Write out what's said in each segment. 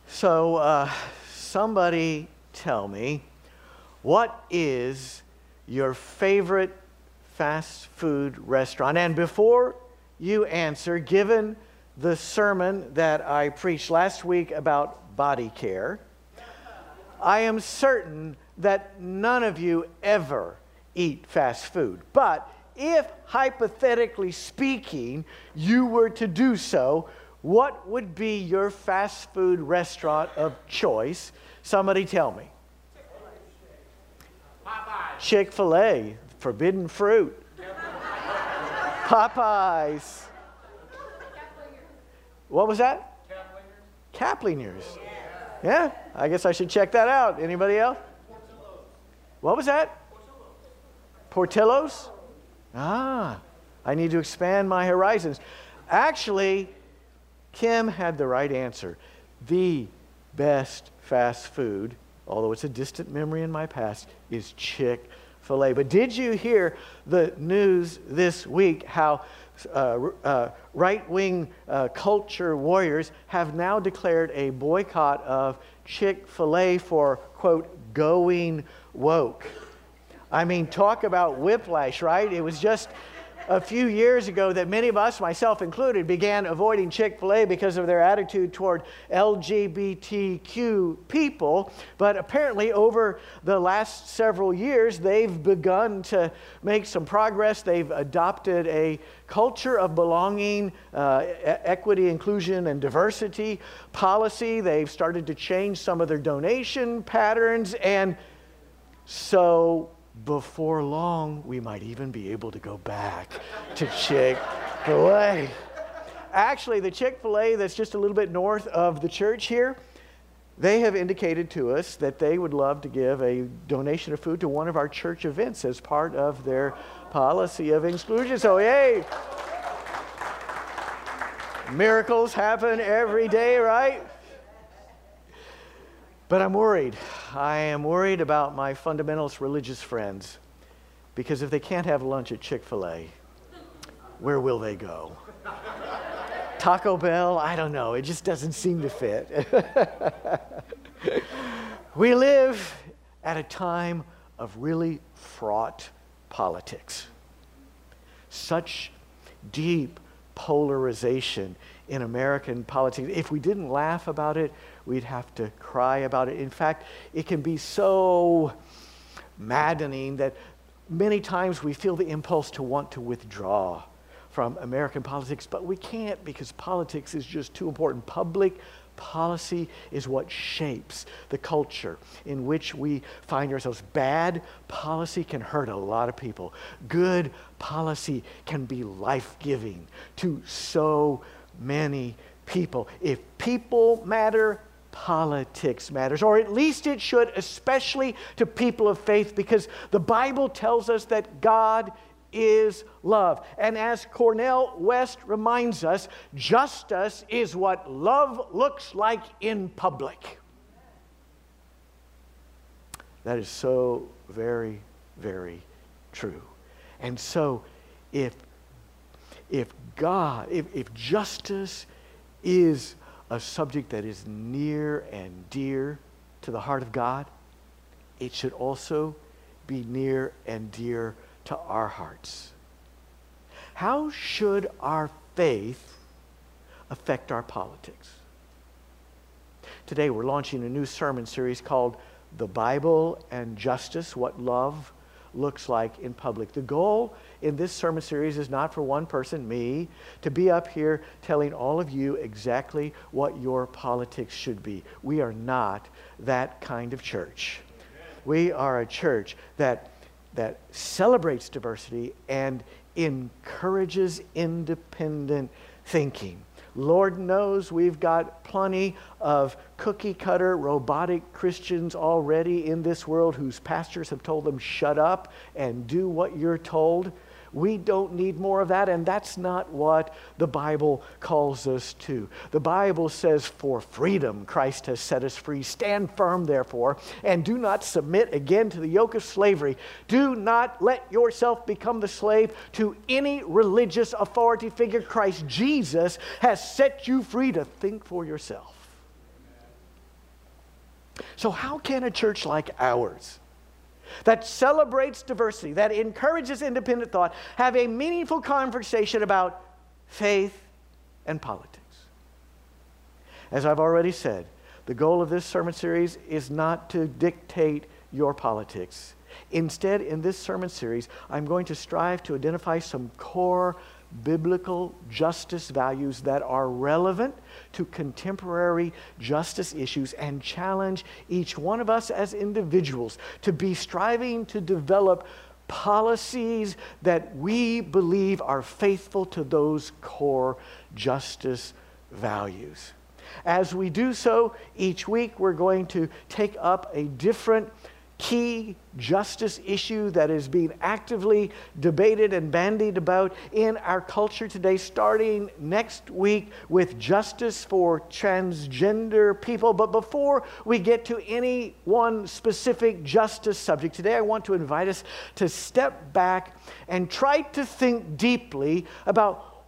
So, somebody tell me, what is your favorite fast food restaurant? And before you answer, given the sermon that I preached last week about body care, I am certain that none of you ever eat fast food. But if, hypothetically speaking, you were to do so, what would be your fast food restaurant of choice? Somebody tell me. Popeyes. Chick-fil-A, forbidden fruit. Popeyes. What was that? Kaplinger's. Yeah, I guess I should check that out. Anybody else? What was that? Portillo's? Ah, I need to expand my horizons. Actually, Kim had the right answer. The best fast food, although it's a distant memory in my past, is Chick-fil-A. But did you hear the news this week how right-wing culture warriors have now declared a boycott of Chick-fil-A for, quote, going woke? I mean, talk about whiplash, right? It was just a few years ago that many of us, myself included, began avoiding Chick-fil-A because of their attitude toward LGBTQ people. But apparently over the last several years, they've begun to make some progress. They've adopted a culture of belonging, equity, inclusion, and diversity policy. They've started to change some of their donation patterns. And so before long, we might even be able to go back to Chick-fil-A. Actually, the Chick-fil-A that's just a little bit north of the church here, they have indicated to us that they would love to give a donation of food to one of our church events as part of their policy of inclusion. So, yay! Miracles happen every day, right? But I'm worried. I am worried about my fundamentalist religious friends, because if they can't have lunch at Chick-fil-A, where will they go? Taco Bell? I don't know. It just doesn't seem to fit. We live at a time of really fraught politics. Such deep polarization in American politics. If we didn't laugh about it, we'd have to cry about it. In fact, it can be so maddening that many times we feel the impulse to want to withdraw from American politics, but we can't, because politics is just too important. Public policy is what shapes the culture in which we find ourselves. Bad policy can hurt a lot of people. Good policy can be life-giving to so many people. If people matter, politics matters, or at least it should, especially to people of faith, because the Bible tells us that God is love. And as Cornel West reminds us, justice is what love looks like in public. That is so very, very true. And so if justice is a subject that is near and dear to the heart of God, it should also be near and dear to our hearts. How should our faith affect our politics? Today we're launching a new sermon series called The Bible and Justice, What Love Looks Like in Public. The goal in this sermon series is not for one person, me, to be up here telling all of you exactly what your politics should be. We are not that kind of church. We are a church that celebrates diversity and encourages independent thinking. Lord knows we've got plenty of cookie-cutter, robotic Christians already in this world whose pastors have told them, shut up and do what you're told. We don't need more of that, and that's not what the Bible calls us to. The Bible says, for freedom Christ has set us free. Stand firm, therefore, and do not submit again to the yoke of slavery. Do not let yourself become the slave to any religious authority figure. Christ Jesus has set you free to think for yourself. So how can a church like ours, that celebrates diversity, that encourages independent thought, have a meaningful conversation about faith and politics? As I've already said, the goal of this sermon series is not to dictate your politics. Instead, in this sermon series, I'm going to strive to identify some core biblical justice values that are relevant to contemporary justice issues and challenge each one of us as individuals to be striving to develop policies that we believe are faithful to those core justice values. As we do so, each week we're going to take up a different key justice issue that is being actively debated and bandied about in our culture today, starting next week with justice for transgender people. But before we get to any one specific justice subject today, I want to invite us to step back and try to think deeply about,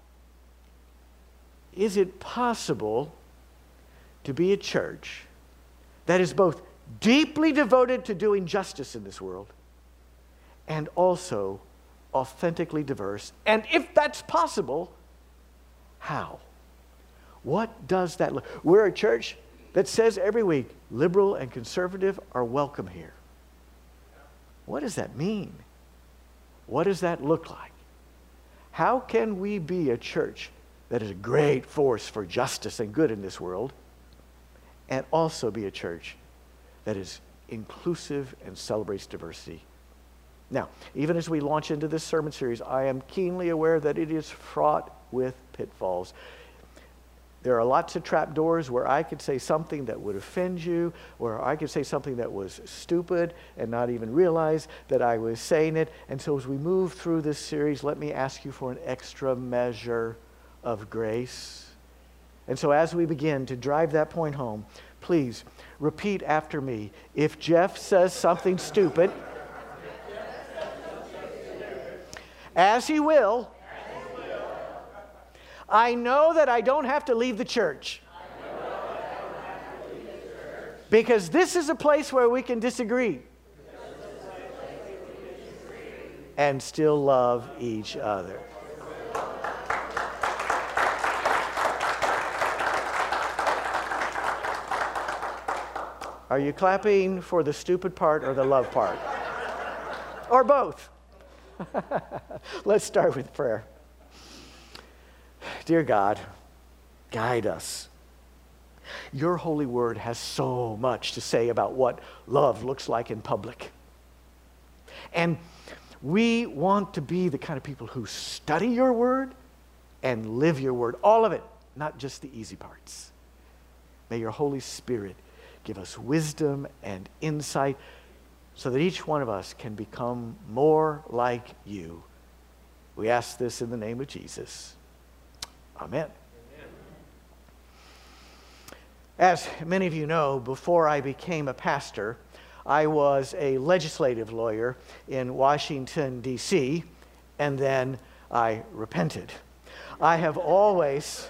is it possible to be a church that is both deeply devoted to doing justice in this world and also authentically diverse? And if that's possible, how? What does that look? We're a church that says every week, liberal and conservative are welcome here. What does that mean? What does that look like? How can we be a church that is a great force for justice and good in this world and also be a church that is inclusive and celebrates diversity? Now, even as we launch into this sermon series, I am keenly aware that it is fraught with pitfalls. There are lots of trapdoors where I could say something that would offend you, where I could say something that was stupid and not even realize that I was saying it. And so as we move through this series, let me ask you for an extra measure of grace. And so as we begin to drive that point home, please repeat after me. If Jeff says something stupid, as he will, I know that I don't have to leave the church. Because this is a place where we can disagree and still love each other. Are you clapping for the stupid part or the love part? Or both? Let's start with prayer. Dear God, guide us. Your holy word has so much to say about what love looks like in public. And we want to be the kind of people who study your word and live your word. All of it, not just the easy parts. May your Holy Spirit give us wisdom and insight so that each one of us can become more like you. We ask this in the name of Jesus. Amen. As many of you know, before I became a pastor, I was a legislative lawyer in Washington, D.C., and then I repented. I have always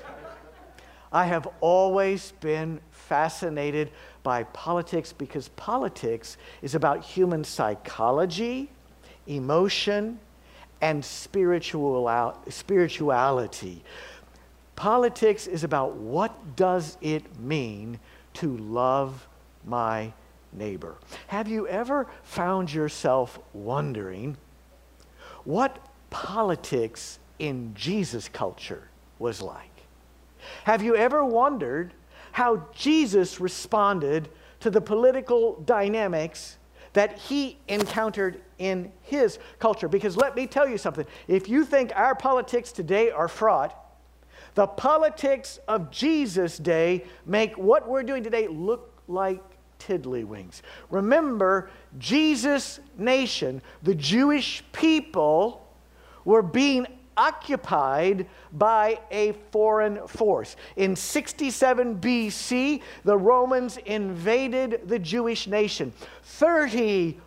been fascinated by politics because politics is about human psychology, emotion, and spirituality. Politics is about what does it mean to love my neighbor. Have you ever found yourself wondering what politics in Jesus' culture was like? Have you ever wondered how Jesus responded to the political dynamics that he encountered in his culture? Because let me tell you something. If you think our politics today are fraught, the politics of Jesus' day make what we're doing today look like tiddlywinks. Remember, Jesus' nation, the Jewish people, were being occupied by a foreign force. In 67 BC, the Romans invaded the Jewish nation. 30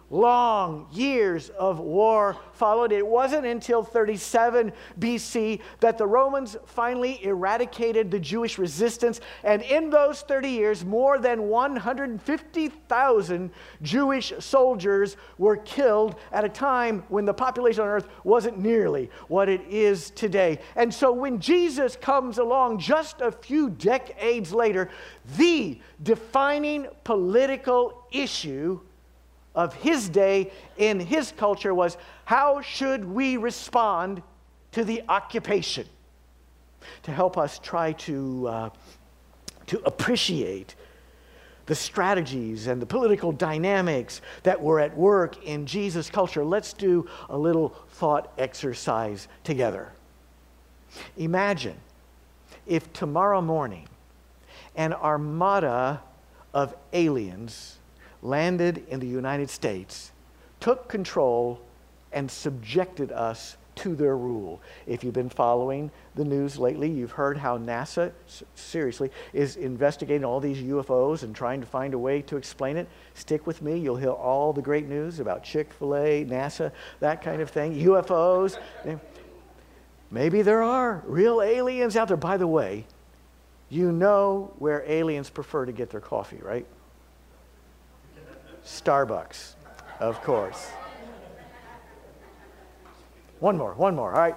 long years of war followed. It wasn't until 37 BC that the Romans finally eradicated the Jewish resistance. And in those 30 years, more than 150,000 Jewish soldiers were killed at a time when the population on earth wasn't nearly what it is today. And so when Jesus comes along just a few decades later, the defining political issue of his day in his culture was, how should we respond to the occupation? To help us try to appreciate the strategies and the political dynamics that were at work in Jesus' culture, let's do a little thought exercise together. Imagine if tomorrow morning an armada of aliens landed in the United States, took control, and subjected us to their rule. If you've been following the news lately, you've heard how NASA, seriously, is investigating all these UFOs and trying to find a way to explain it. Stick with me. You'll hear all the great news about Chick-fil-A, NASA, that kind of thing, UFOs. Maybe there are real aliens out there. By the way, you know where aliens prefer to get their coffee, right? Starbucks, of course. One more, all right.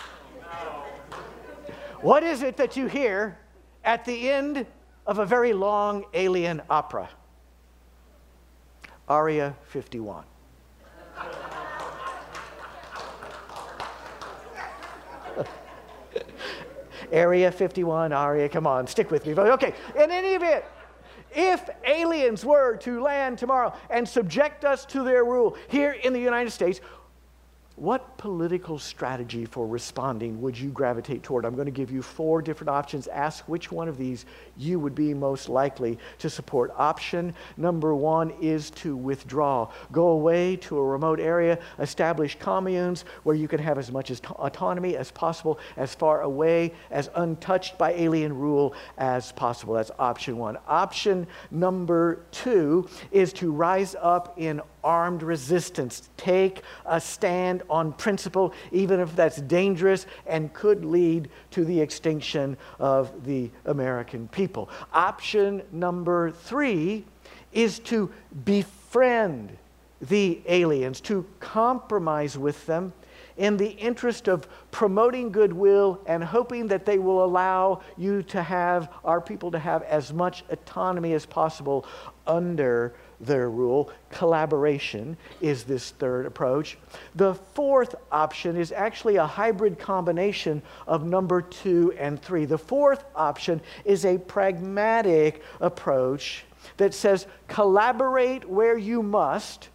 What is it that you hear at the end of a very long alien opera? Aria 51. Area 51, Aria, come on, stick with me. Okay, in any event, if aliens were to land tomorrow and subject us to their rule here in the United States, what political strategy for responding would you gravitate toward? I'm going to give you 4 different options. Ask which one of these you would be most likely to support. Option number 1 is to withdraw. Go away to a remote area, establish communes where you can have as much autonomy as possible, as far away, as untouched by alien rule as possible. That's option 1. Option number 2 is to rise up in armed resistance. Take a stand on principle, even if that's dangerous and could lead to the extinction of the American people. Option number 3 is to befriend the aliens, to compromise with them in the interest of promoting goodwill and hoping that they will allow you to have, our people to have, as much autonomy as possible under their rule. Collaboration is this third approach. The fourth option is actually a hybrid combination of number 2 and 3. The fourth option is a pragmatic approach that says collaborate where you must,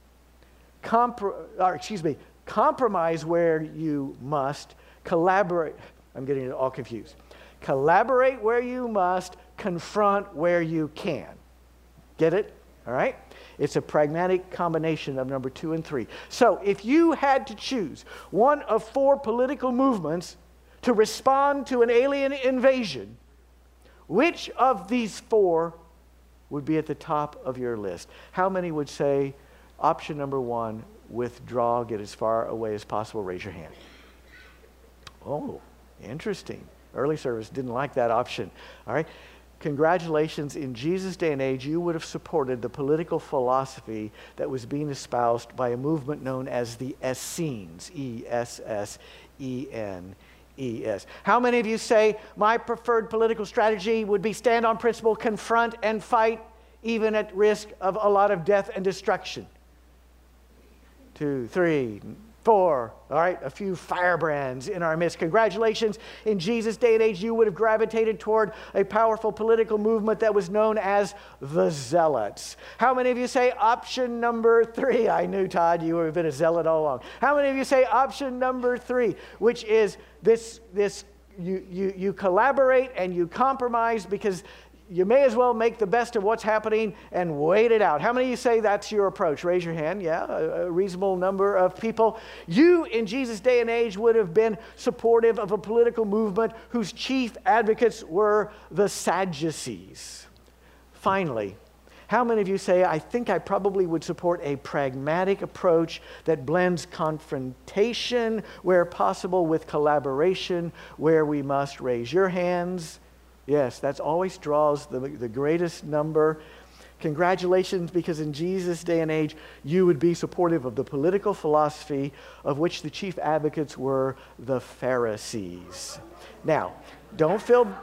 compromise where you must, collaborate. I'm getting it all confused. Collaborate where you must, confront where you can. Get it? All right? It's a pragmatic combination of number 2 and 3. So if you had to choose one of 4 political movements to respond to an alien invasion, which of these 4 would be at the top of your list? How many would say option number 1, withdraw, get as far away as possible? Raise your hand. Oh, interesting. Early service didn't like that option. All right. Congratulations, in Jesus' day and age, you would have supported the political philosophy that was being espoused by a movement known as the Essenes, E-S-S-E-N-E-S. How many of you say, my preferred political strategy would be stand on principle, confront and fight, even at risk of a lot of death and destruction? 2, 3, 4. All right, a few firebrands in our midst. Congratulations. In Jesus' day and age, you would have gravitated toward a powerful political movement that was known as the Zealots. How many of you say option number 3? I knew, Todd, you would have been a zealot all along. How many of you say option number 3, which is this you collaborate and you compromise because you may as well make the best of what's happening and wait it out? How many of you say that's your approach? Raise your hand. Yeah, a reasonable number of people. You, in Jesus' day and age, would have been supportive of a political movement whose chief advocates were the Sadducees. Finally, How many of you say, I think I probably would support a pragmatic approach that blends confrontation where possible with collaboration where we must? Raise your hands. Yes, that always draws the greatest number. Congratulations, because in Jesus' day and age, you would be supportive of the political philosophy of which the chief advocates were the Pharisees. Now, don't feel...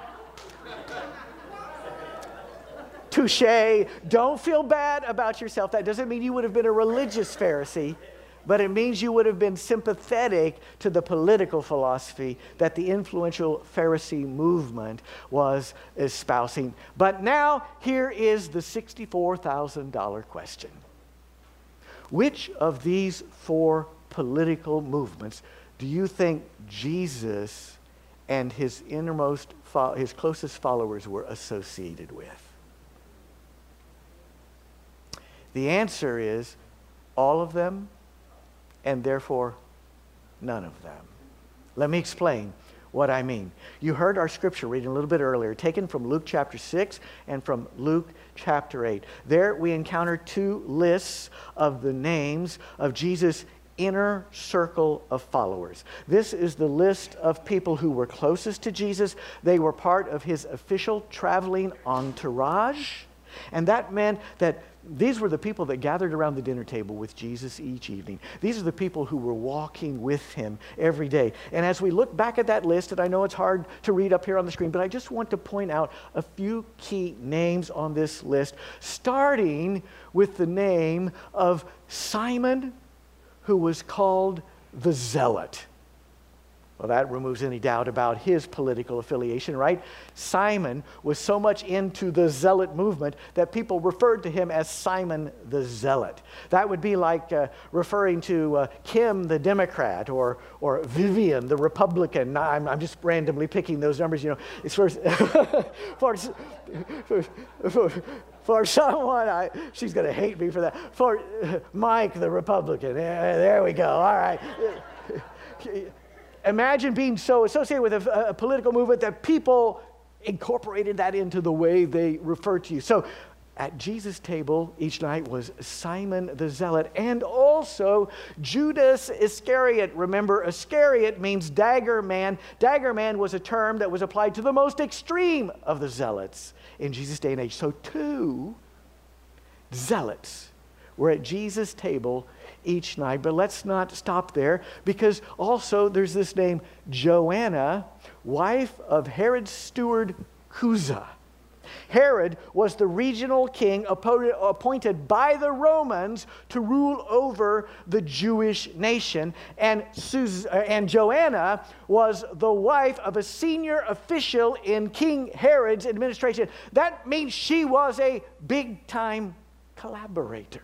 Touché. Don't feel bad about yourself. That doesn't mean you would have been a religious Pharisee, but it means you would have been sympathetic to the political philosophy that the influential Pharisee movement was espousing. But now, here is the $64,000 question. Which of these four political movements do you think Jesus and his his closest followers were associated with? The answer is all of them, and therefore none of them. Let me explain what I mean. You heard our scripture reading a little bit earlier, taken from Luke chapter 6 and from Luke chapter 8. There we encounter two lists of the names of Jesus' inner circle of followers. This is the list of people who were closest to Jesus. They were part of his official traveling entourage. And that meant that these were the people that gathered around the dinner table with Jesus each evening. These are the people who were walking with him every day. And as we look back at that list, and I know it's hard to read up here on the screen, but I just want to point out a few key names on this list, starting with the name of Simon, who was called the Zealot. Well, that removes any doubt about his political affiliation, right? Simon was so much into the Zealot movement that people referred to him as Simon the Zealot. That would be like referring to Kim the Democrat or Vivian the Republican. I'm just randomly picking those numbers, you know. It's for someone, she's going to hate me for that. For Mike the Republican. There we go. All right. Imagine being so associated with a political movement that people incorporated that into the way they refer to you. So at Jesus' table each night was Simon the Zealot and also Judas Iscariot. Remember, Iscariot means dagger man. Dagger man was a term that was applied to the most extreme of the zealots in Jesus' day and age. So two zealots were at Jesus' table each night. But let's not stop there, because also there's this name Joanna, wife of Herod's steward Chuza. Herod was the regional king appointed by the Romans to rule over the Jewish nation. And Joanna was the wife of a senior official in King Herod's administration. That means she was a big-time collaborator.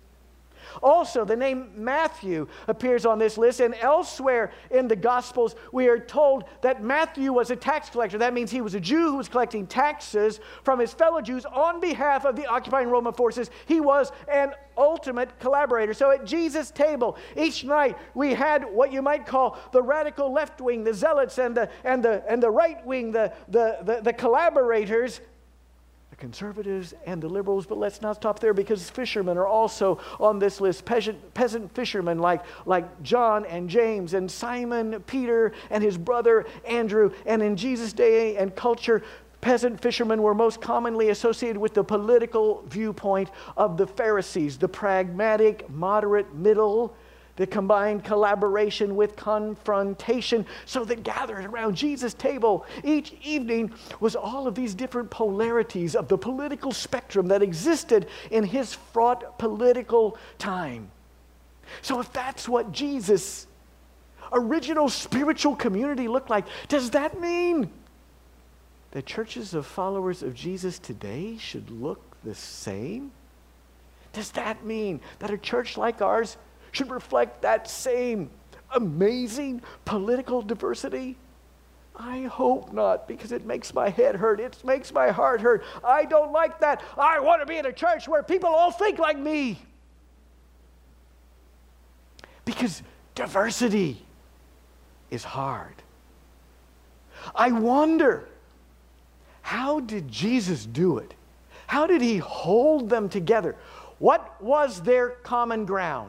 Also, the name Matthew appears on this list, and elsewhere in the Gospels, we are told that Matthew was a tax collector. That means he was a Jew who was collecting taxes from his fellow Jews on behalf of the occupying Roman forces. He was an ultimate collaborator. So at Jesus' table, each night, we had what you might call the radical left wing, the zealots, and the right wing, the collaborators, the conservatives and the liberals. But let's not stop there, because fishermen are also on this list. Peasant fishermen like John and James and Simon Peter and his brother Andrew. And in Jesus' day and culture, peasant fishermen were most commonly associated with the political viewpoint of the Pharisees, the pragmatic, moderate middle, the combined collaboration with confrontation. So that gathered around Jesus' table each evening was all of these different polarities of the political spectrum that existed in his fraught political time. So if that's what Jesus' original spiritual community looked like, does that mean that churches of followers of Jesus today should look the same? Does that mean that a church like ours should reflect that same amazing political diversity? I hope not, because it makes my head hurt. It makes my heart hurt. I don't like that. I want to be in a church where people all think like me. Because diversity is hard. I wonder, how did Jesus do it? How did he hold them together? What was their common ground?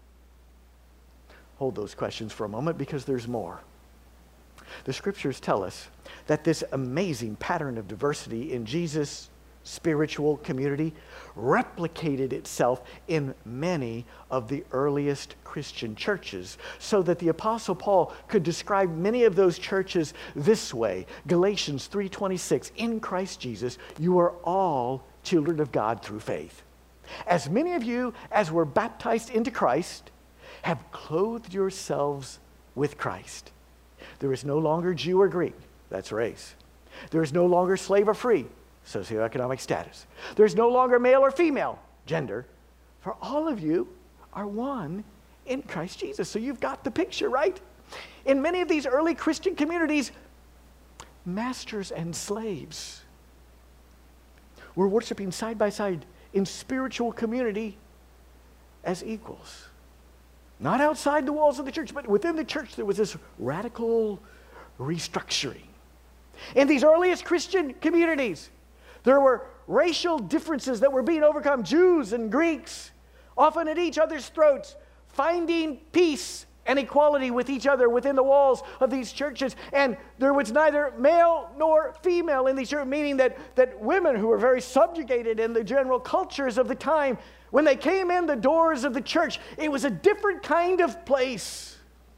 Hold those questions for a moment, because there's more. The scriptures tell us that this amazing pattern of diversity in Jesus' spiritual community replicated itself in many of the earliest Christian churches, so that the Apostle Paul could describe many of those churches this way. Galatians 3:26, in Christ Jesus, you are all children of God through faith. As many of you as were baptized into Christ have clothed yourselves with Christ. There is no longer Jew or Greek, that's race. There is no longer slave or free, socioeconomic status. There's no longer male or female, gender. For all of you are one in Christ Jesus. So you've got the picture, right? In many of these early Christian communities, masters and slaves were worshiping side by side in spiritual community as equals. Not outside the walls of the church, but within the church there was this radical restructuring. In these earliest Christian communities, there were racial differences that were being overcome. Jews and Greeks, often at each other's throats, finding peace and equality with each other within the walls of these churches. And there was neither male nor female in these churches, meaning that women who were very subjugated in the general cultures of the time, when they came in the doors of the church, it was a different kind of place.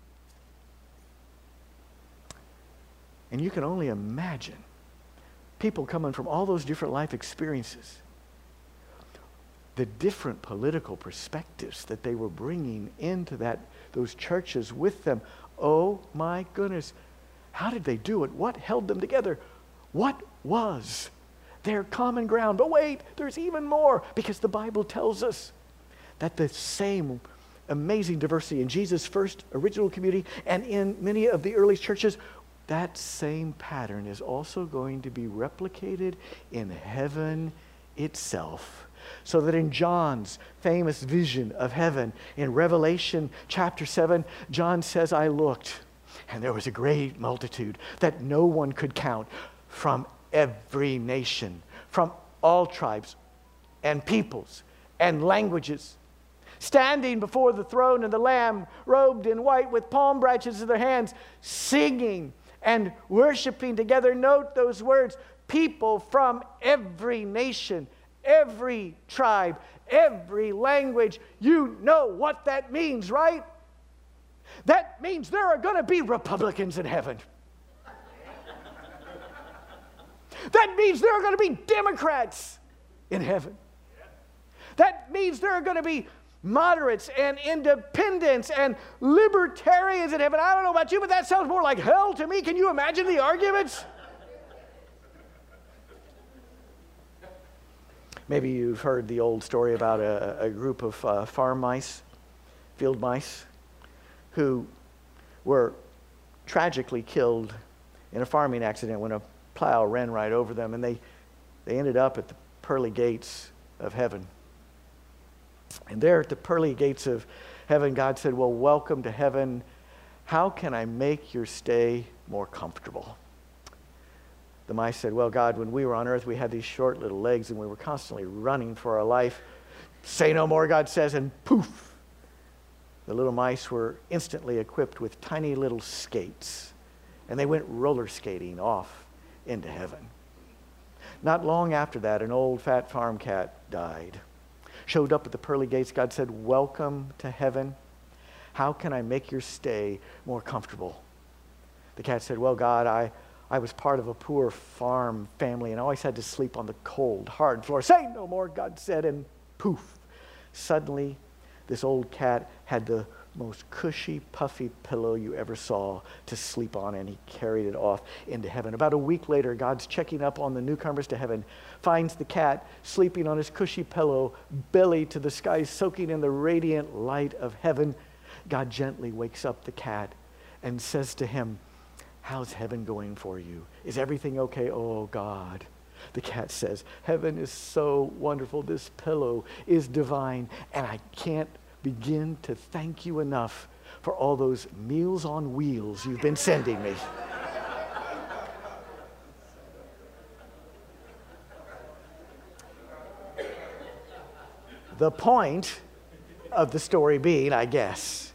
And you can only imagine people coming from all those different life experiences, the different political perspectives that they were bringing into those churches with them. Oh my goodness, how did they do it? What held them together? What was their common ground? But wait, there's even more, because the Bible tells us that the same amazing diversity in Jesus' first original community and in many of the early churches, that same pattern is also going to be replicated in heaven itself. So that in John's famous vision of heaven, in Revelation chapter 7, John says, I looked, and there was a great multitude that no one could count, from every nation, from all tribes and peoples and languages, standing before the throne and the Lamb, robed in white with palm branches in their hands, singing and worshiping together. Note those words, people from every nation, every tribe, every language. You know what that means, right? That means there are going to be Republicans in heaven. That means there are going to be Democrats in heaven. That means there are going to be moderates and independents and libertarians in heaven. I don't know about you, but that sounds more like hell to me. Can you imagine the arguments? Maybe you've heard the old story about a group of farm mice, field mice, who were tragically killed in a farming accident when a plow ran right over them, and they ended up at the pearly gates of heaven. And there at the pearly gates of heaven, God said, well, welcome to heaven. How can I make your stay more comfortable? The mice said, well, God, when we were on earth, we had these short little legs and we were constantly running for our life. Say no more, God says, and poof. The little mice were instantly equipped with tiny little skates, and they went roller skating off into heaven. Not long after that, an old fat farm cat died. Showed up at the pearly gates. God said, welcome to heaven. How can I make your stay more comfortable? The cat said, well, God, I was part of a poor farm family and I always had to sleep on the cold, hard floor. Say no more, God said, and poof. Suddenly, this old cat had the most cushy, puffy pillow you ever saw to sleep on, and he carried it off into heaven. About a week later, God's checking up on the newcomers to heaven, finds the cat sleeping on his cushy pillow, belly to the sky, soaking in the radiant light of heaven. God gently wakes up the cat and says to him, how's heaven going for you? Is everything okay? Oh, God. The cat says, heaven is so wonderful. This pillow is divine, and I can't begin to thank you enough for all those meals on wheels you've been sending me. The point of the story being, I guess,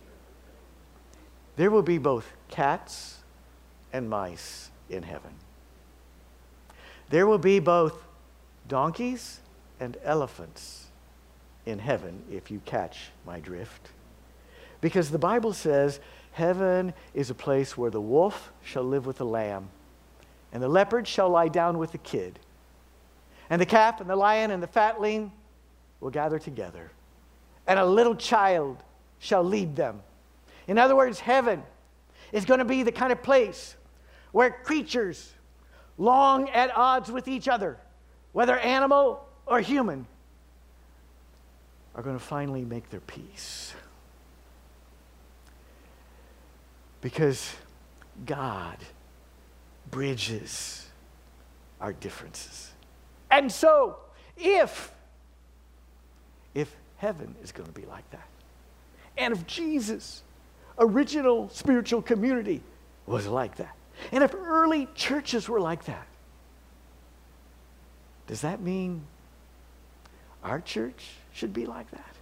there will be both cats and mice in heaven. There will be both donkeys and elephants in heaven, if you catch my drift. Because the Bible says heaven is a place where the wolf shall live with the lamb, and the leopard shall lie down with the kid, and the calf and the lion and the fatling will gather together, and a little child shall lead them. In other words, heaven is going to be the kind of place where creatures long at odds with each other, whether animal or human, are going to finally make their peace. Because God bridges our differences. And so, if heaven is going to be like that, and if Jesus' original spiritual community was like that, and if early churches were like that, does that mean our church should be like that?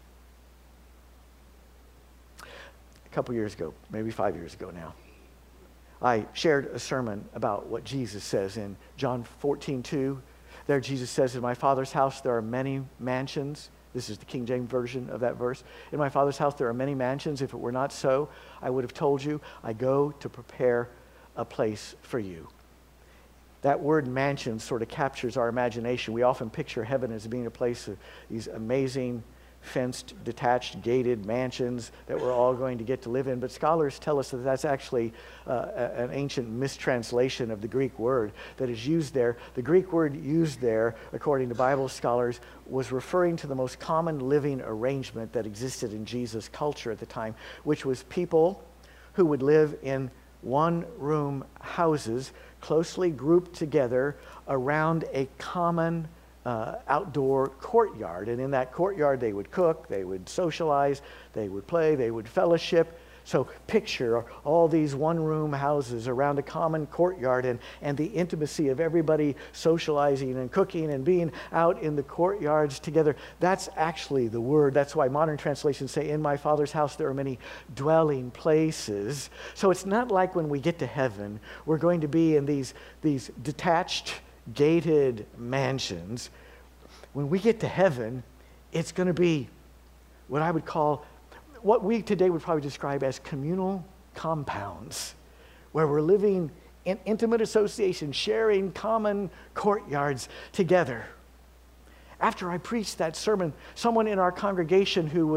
A couple years ago, maybe 5 years ago now, I shared a sermon about what Jesus says in John 14:2. There Jesus says, in my Father's house there are many mansions. This is the King James version of that verse. In my Father's house there are many mansions. If it were not so, I would have told you, I go to prepare a place for you. That word mansion sort of captures our imagination. We often picture heaven as being a place of these amazing, fenced, detached, gated mansions that we're all going to get to live in. But scholars tell us that that's actually an ancient mistranslation of the Greek word that is used there. The Greek word used there, according to Bible scholars, was referring to the most common living arrangement that existed in Jesus' culture at the time, which was people who would live in one-room houses closely grouped together around a common outdoor courtyard. And in that courtyard they would cook, they would socialize, they would play, they would fellowship. So picture all these one-room houses around a common courtyard and the intimacy of everybody socializing and cooking and being out in the courtyards together. That's actually the word. That's why modern translations say, in my Father's house there are many dwelling places. So it's not like when we get to heaven, we're going to be in these detached, gated mansions. When we get to heaven, it's going to be what I would call, what we today would probably describe as communal compounds, where we're living in intimate association, sharing common courtyards together. After I preached that sermon, someone in our congregation who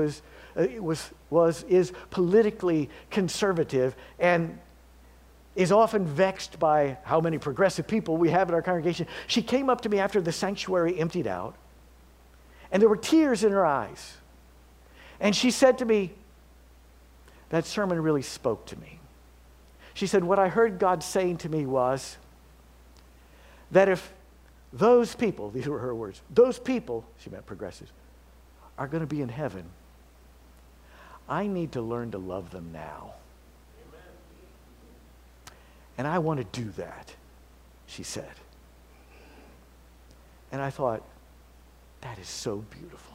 is politically conservative and is often vexed by how many progressive people we have in our congregation, she came up to me after the sanctuary emptied out, and there were tears in her eyes. And she said to me, that sermon really spoke to me. She said, what I heard God saying to me was that if those people, these were her words, those people, she meant progressives, are going to be in heaven, I need to learn to love them now. And I want to do that, she said. And I thought, that is so beautiful.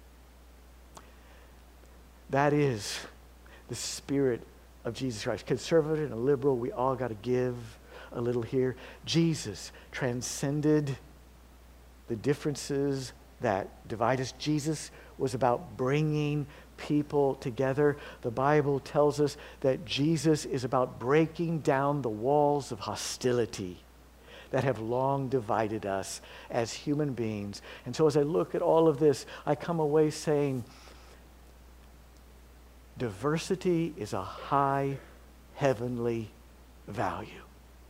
That is the spirit of Jesus Christ. Conservative and liberal, we all got to give a little here. Jesus transcended the differences that divide us. Jesus was about bringing people together. The Bible tells us that Jesus is about breaking down the walls of hostility that have long divided us as human beings. And so as I look at all of this, I come away saying, diversity is a high heavenly value.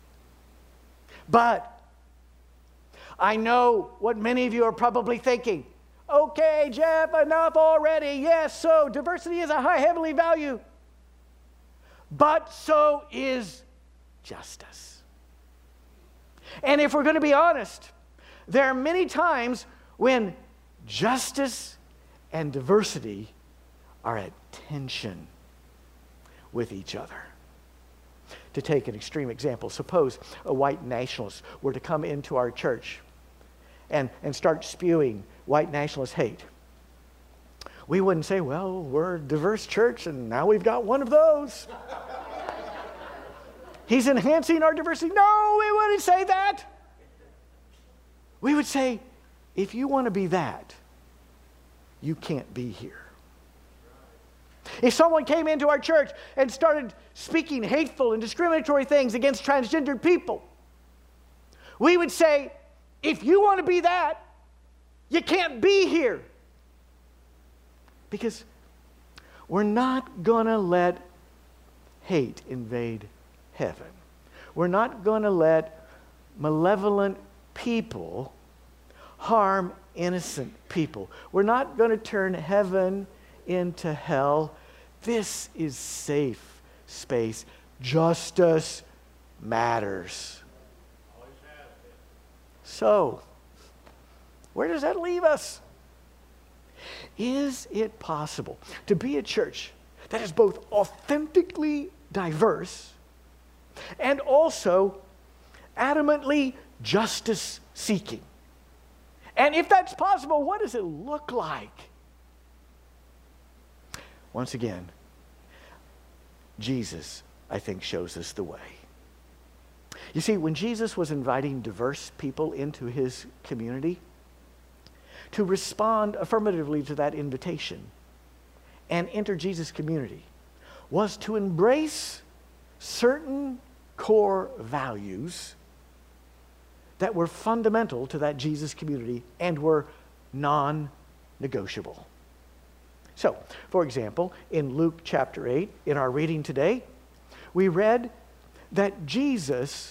But I know what many of you are probably thinking. Okay, Jeff, enough already. Yes, so diversity is a high heavenly value. But so is justice. And if we're going to be honest, there are many times when justice and diversity are at tension with each other. To take an extreme example, suppose a white nationalist were to come into our church and start spewing white nationalist hate. We wouldn't say, well, we're a diverse church and now we've got one of those. He's enhancing our diversity. No, we wouldn't say that. We would say, if you want to be that, you can't be here. If someone came into our church and started speaking hateful and discriminatory things against transgendered people, we would say, if you want to be that, you can't be here. Because we're not going to let hate invade heaven. We're not going to let malevolent people harm innocent people. We're not going to turn heaven into hell. This is safe space. Justice matters. So, where does that leave us? Is it possible to be a church that is both authentically diverse and also adamantly justice-seeking? And if that's possible, what does it look like? Once again, Jesus, I think, shows us the way. You see, when Jesus was inviting diverse people into his community, to respond affirmatively to that invitation and enter Jesus' community was to embrace certain core values that were fundamental to that Jesus community and were non-negotiable. So, for example, in Luke chapter 8, in our reading today, we read that Jesus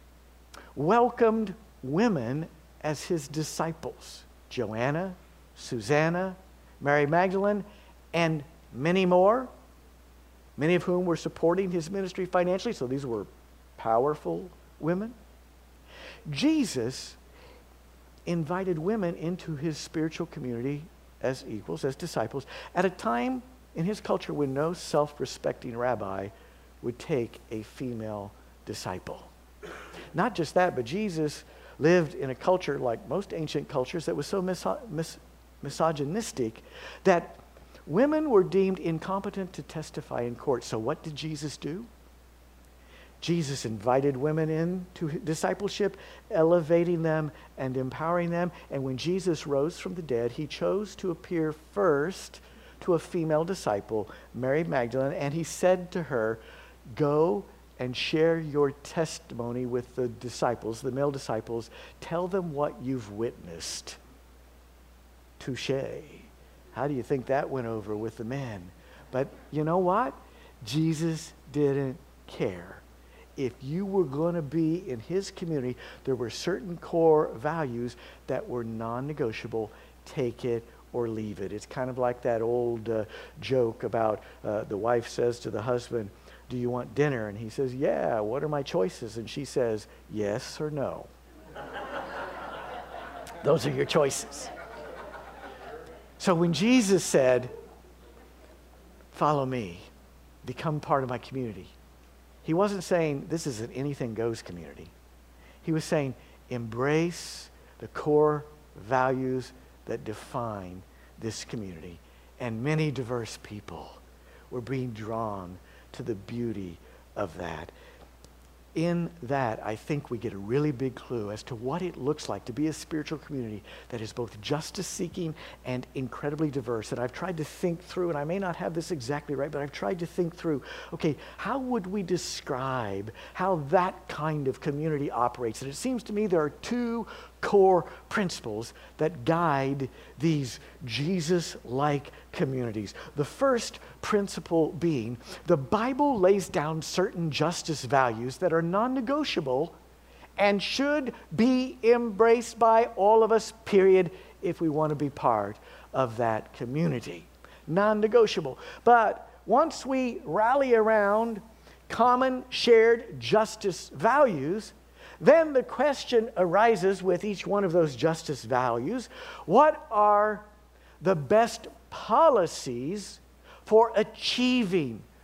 welcomed women as his disciples. Joanna, Susanna, Mary Magdalene, and many more, many of whom were supporting his ministry financially, so these were powerful women. Jesus invited women into his spiritual community as equals, as disciples, at a time in his culture when no self-respecting rabbi would take a female disciple. Not just that, but Jesus lived in a culture like most ancient cultures that was so misogynistic that women were deemed incompetent to testify in court. So what did Jesus do? Jesus invited women into discipleship, elevating them and empowering them. And when Jesus rose from the dead, he chose to appear first to a female disciple, Mary Magdalene, and he said to her, "Go and share your testimony with the disciples, the male disciples. Tell them what you've witnessed." Touché. How do you think that went over with the men? But you know what? Jesus didn't care. If you were going to be in his community, there were certain core values that were non-negotiable. Take it or leave it. It's kind of like that old joke about the wife says to the husband, "Do you want dinner?" And he says, "Yeah, what are my choices?" And she says, "Yes or no." Those are your choices. So when Jesus said, "Follow me, become part of my community," he wasn't saying this is an anything goes community. He was saying embrace the core values that define this community. And many diverse people were being drawn to the beauty of that. In that, I think we get a really big clue as to what it looks like to be a spiritual community that is both justice-seeking and incredibly diverse. And I've tried to think through, and I may not have this exactly right, but I've tried to think through, okay, how would we describe how that kind of community operates? And it seems to me there are two core principles that guide these Jesus-like communities. The first principle being the Bible lays down certain justice values that are non-negotiable and should be embraced by all of us, period, if we want to be part of that community. Non-negotiable. But once we rally around common shared justice values, then the question arises with each one of those justice values, what are the best policies for achieving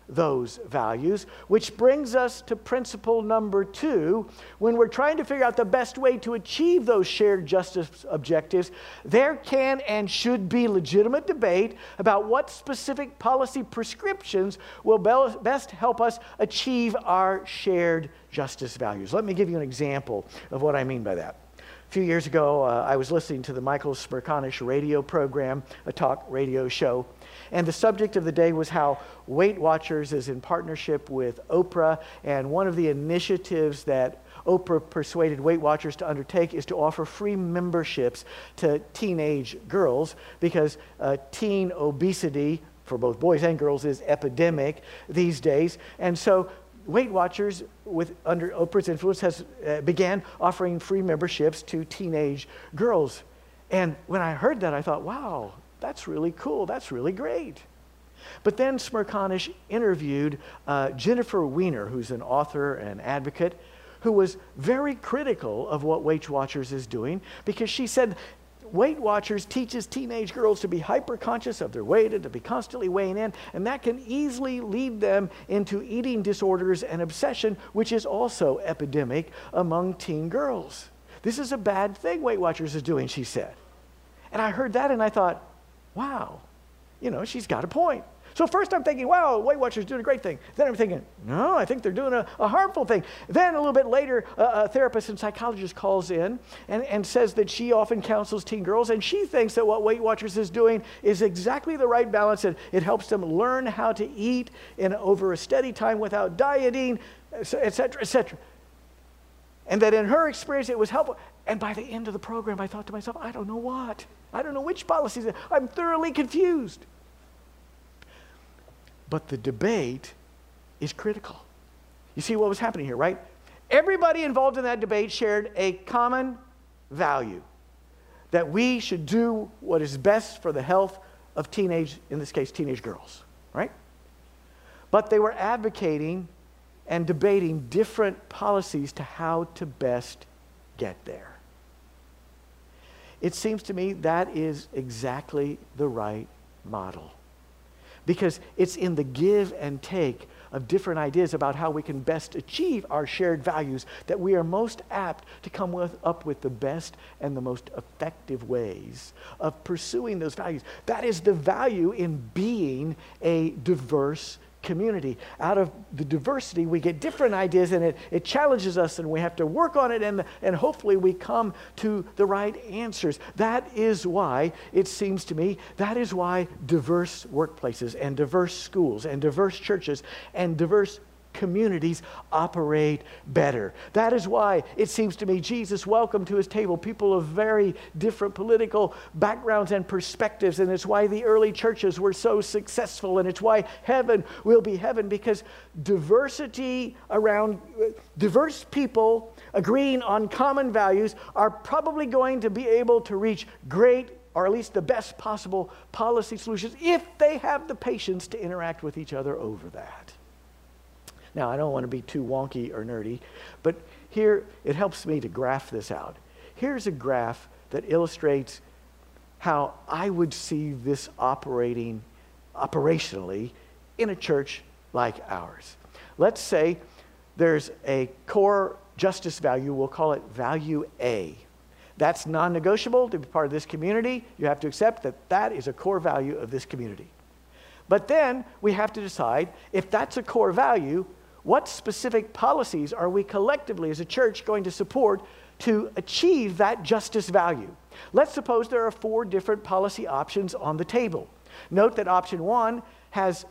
those values, which brings us to principle number 2. When we're trying to figure out the best way to achieve those shared justice objectives, there can and should be legitimate debate about what specific policy prescriptions will best help us achieve our shared justice values. Let me give you an example of what I mean by that. A few years ago, I was listening to the Michael Smerconish radio program, a talk radio show, and the subject of the day was how Weight Watchers is in partnership with Oprah, and one of the initiatives that Oprah persuaded Weight Watchers to undertake is to offer free memberships to teenage girls, because teen obesity, for both boys and girls, is epidemic these days. And so Weight Watchers, under Oprah's influence, began offering free memberships to teenage girls. And when I heard that, I thought, wow, that's really cool. That's really great. But then Smerconish interviewed Jennifer Weiner, who's an author and advocate, who was very critical of what Weight Watchers is doing, because she said Weight Watchers teaches teenage girls to be hyper-conscious of their weight and to be constantly weighing in, and that can easily lead them into eating disorders and obsession, which is also epidemic among teen girls. This is a bad thing Weight Watchers is doing, she said. And I heard that and I thought, wow, she's got a point. So first I'm thinking, wow, Weight Watchers doing a great thing. Then I'm thinking, no, I think they're doing a harmful thing. Then a little bit later, a therapist and psychologist calls in and says that she often counsels teen girls, and she thinks that what Weight Watchers is doing is exactly the right balance. It helps them learn how to eat over a steady time without dieting, et cetera, et cetera. And that in her experience, it was helpful. And by the end of the program, I thought to myself, I don't know what. I don't know which policies. I'm thoroughly confused. But the debate is critical. You see what was happening here, right? Everybody involved in that debate shared a common value, that we should do what is best for the health of in this case, teenage girls, right? But they were advocating and debating different policies to how to best get there. It seems to me that is exactly the right model, because it's in the give and take of different ideas about how we can best achieve our shared values that we are most apt to come up with the best and the most effective ways of pursuing those values. That is the value in being a diverse community. Out of the diversity, we get different ideas, and it challenges us, and we have to work on it, and hopefully we come to the right answers. That is why, it seems to me, that is why diverse workplaces and diverse schools and diverse churches and diverse communities operate better. That is why it seems to me Jesus welcomed to his table people of very different political backgrounds and perspectives, and it's why the early churches were so successful, and it's why heaven will be heaven, because diversity around diverse people agreeing on common values are probably going to be able to reach great, or at least the best possible policy solutions, if they have the patience to interact with each other over that. Now, I don't want to be too wonky or nerdy, but here it helps me to graph this out. Here's a graph that illustrates how I would see this operating operationally in a church like ours. Let's say there's a core justice value. We'll call it value A. That's non-negotiable to be part of this community. You have to accept that that is a core value of this community. But then we have to decide, if that's a core value, what specific policies are we collectively as a church going to support to achieve that justice value? Let's suppose there are 4 different policy options on the table. Note that option 1 has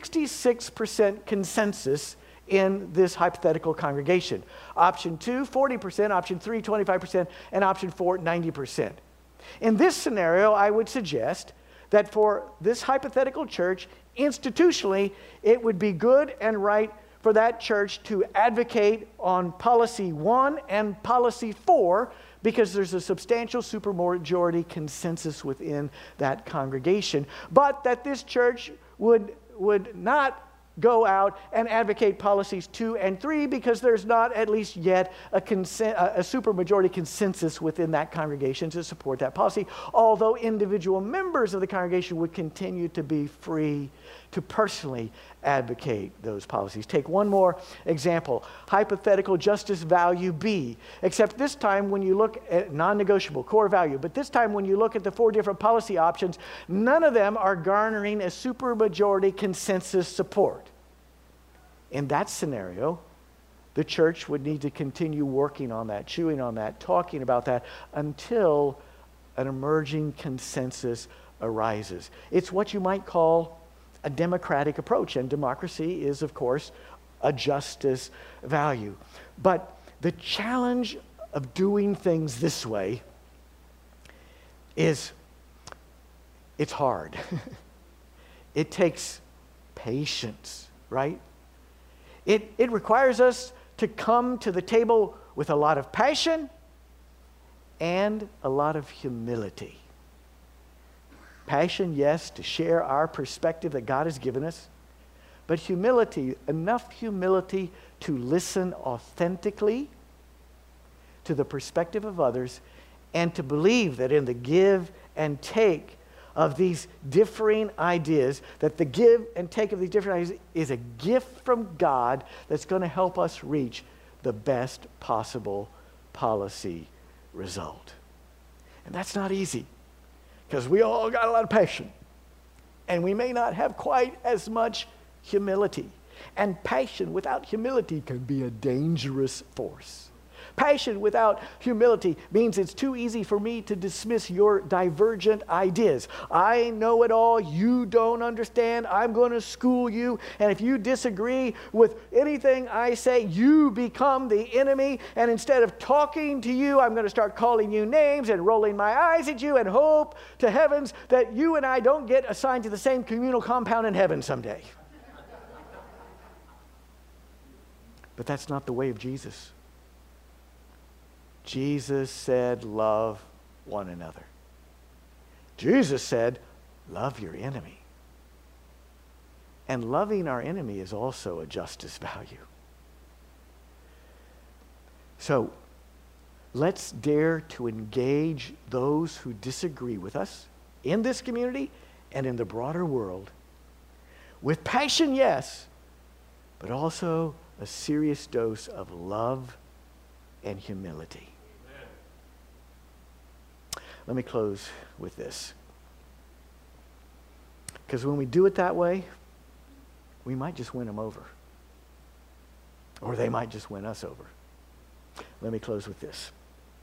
66% consensus in this hypothetical congregation. Option 2, 40%, option 3, 25%, and option 4, 90%. In this scenario, I would suggest that for this hypothetical church, institutionally, it would be good and right for that church to advocate on policy 1 and policy 4, because there's a substantial supermajority consensus within that congregation. But that this church would not go out and advocate policies 2 and 3 because there's not, at least yet, a supermajority consensus within that congregation to support that policy, although individual members of the congregation would continue to be free to personally advocate those policies. Take one more example, hypothetical justice value B, except this time when you look at non-negotiable core value, but this time when you look at the 4 different policy options, none of them are garnering a supermajority consensus support. In that scenario, the church would need to continue working on that, chewing on that, talking about that until an emerging consensus arises. It's what you might call a democratic approach, and democracy is, of course, a justice value. But the challenge of doing things this way is, it's hard. It takes patience, right? It requires us to come to the table with a lot of passion and a lot of humility. Passion, yes, to share our perspective that God has given us, but humility, enough humility to listen authentically to the perspective of others and to believe that in the give and take of these differing ideas, that the give and take of these different ideas is a gift from God that's going to help us reach the best possible policy result. And that's not easy, because we all got a lot of passion, and we may not have quite as much humility. And passion without humility can be a dangerous force. Passion without humility means it's too easy for me to dismiss your divergent ideas. I know it all, you don't understand, I'm going to school you, and if you disagree with anything I say, you become the enemy, and instead of talking to you, I'm going to start calling you names and rolling my eyes at you and hope to heavens that you and I don't get assigned to the same communal compound in heaven someday. But that's not the way of Jesus. Jesus said, love one another. Jesus said, love your enemy. And loving our enemy is also a justice value. So, let's dare to engage those who disagree with us in this community and in the broader world with passion, yes, but also a serious dose of love and humility. Let me close with this. Because when we do it that way, we might just win them over. Or they might just win us over. Let me close with this.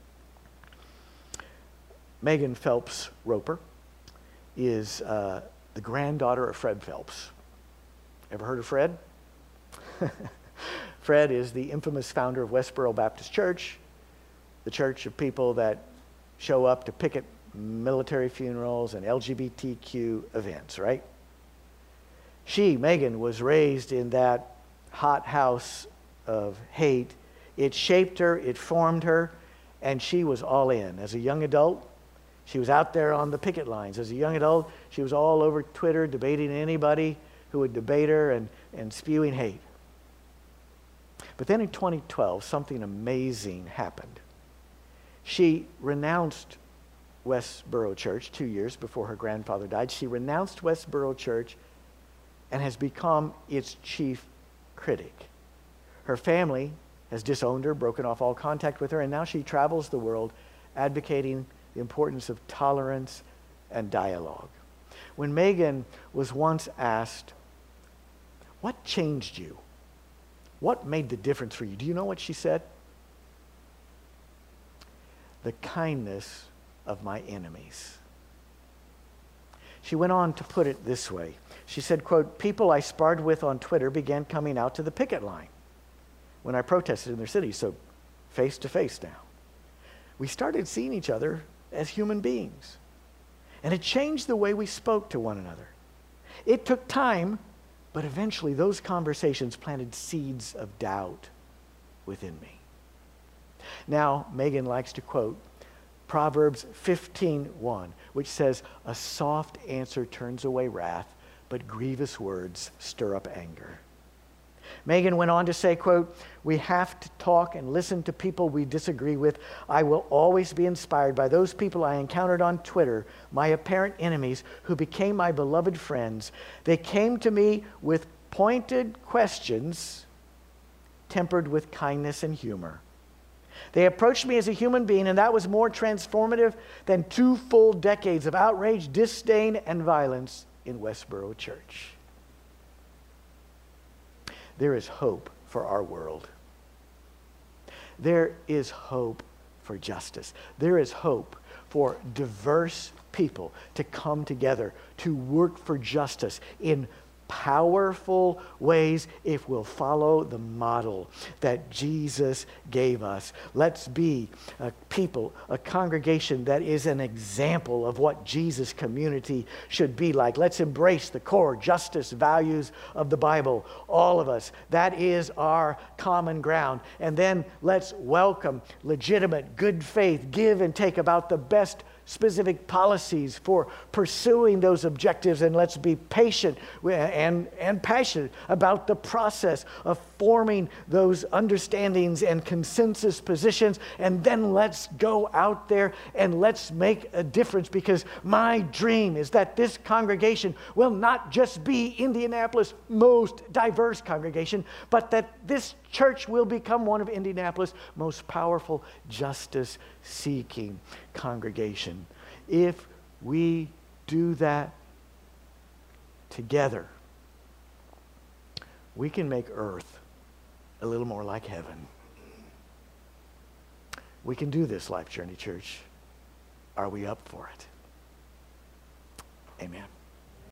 Megan Phelps Roper is the granddaughter of Fred Phelps. Ever heard of Fred? Fred is the infamous founder of Westboro Baptist Church, the church of people that show up to picket military funerals and LGBTQ events, right? She, Megan, was raised in that hot house of hate. It shaped her, it formed her, and she was all in. As a young adult, she was out there on the picket lines. As a young adult, she was all over Twitter debating anybody who would debate her and spewing hate. But then in 2012, something amazing happened. She renounced Westboro Church 2 years before her grandfather died. She renounced Westboro Church and has become its chief critic. Her family has disowned her, broken off all contact with her, and now she travels the world advocating the importance of tolerance and dialogue. When Megan was once asked, "What changed you? What made the difference for you?" Do you know what she said? "The kindness of my enemies." She went on to put it this way. She said, quote, "People I sparred with on Twitter began coming out to the picket line when I protested in their city, so face to face now. We started seeing each other as human beings, and it changed the way we spoke to one another. It took time, but eventually those conversations planted seeds of doubt within me." Now, Megan likes to quote Proverbs 15:1, which says, "A soft answer turns away wrath, but grievous words stir up anger. Megan went on to say, quote, "We have to talk and listen to people we disagree with. I will always be inspired by those people I encountered on Twitter, my apparent enemies who became my beloved friends. They came to me with pointed questions tempered with kindness and humor. They approached me as a human being, and that was more transformative than 2 full decades of outrage, disdain, and violence in Westboro Church." There is hope for our world. There is hope for justice. There is hope for diverse people to come together to work for justice in powerful ways if we'll follow the model that Jesus gave us. Let's be a people, a congregation that is an example of what Jesus' community should be like. Let's embrace the core justice values of the Bible, all of us. That is our common ground. And then let's welcome legitimate, good faith, give and take about the best specific policies for pursuing those objectives, and let's be patient and passionate about the process of forming those understandings and consensus positions, and then let's go out there and let's make a difference, because my dream is that this congregation will not just be Indianapolis' most diverse congregation, but that this church will become one of Indianapolis' most powerful justice-seeking congregation. If we do that together, we can make earth a little more like heaven. We can do this, Life Journey Church. Are we up for it? Amen.